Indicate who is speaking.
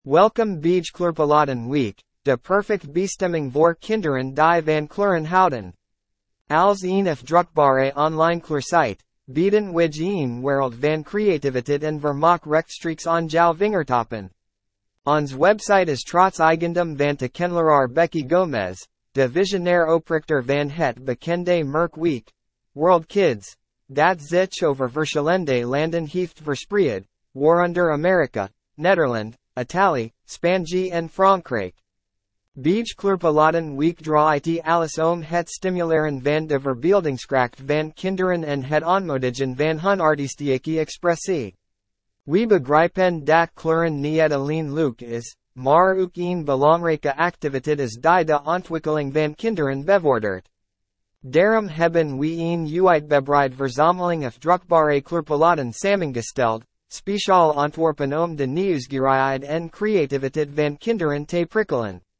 Speaker 1: Welkom bij Kleurpalaten Week, de perfect bestemming voor kinderen die van kleuren houden. Als een afdrukbare online kleursite, bieden wij een wereld van creativiteit en vermaak rechtstreeks aan jouw vingertoppen. Ons website is trots eigendom van de kenleraar Becky Gomez, de visionair oprichter van het bekende merk Week, World Kids, dat zich over verschillende landen heeft verspreid, waaronder Amerika, Nederland, Italië, Spanje en Frankrijk. Bij Kleurpalaten Week draait alles om het stimuleren van de verbeeldingskracht van kinderen en het aanmoedigen van hun artistieke expressie. We begrijpen dat kleuren niet alleen leuk is, maar ook een belangrijke activiteit is die de ontwikkeling van kinderen bevordert. Daarom hebben we een uitgebreid verzameling afdrukbare kleurpaletten samengesteld, speciaal ontworpen om de nieuwsgierigheid en creativiteit van kinderen te prikkelen.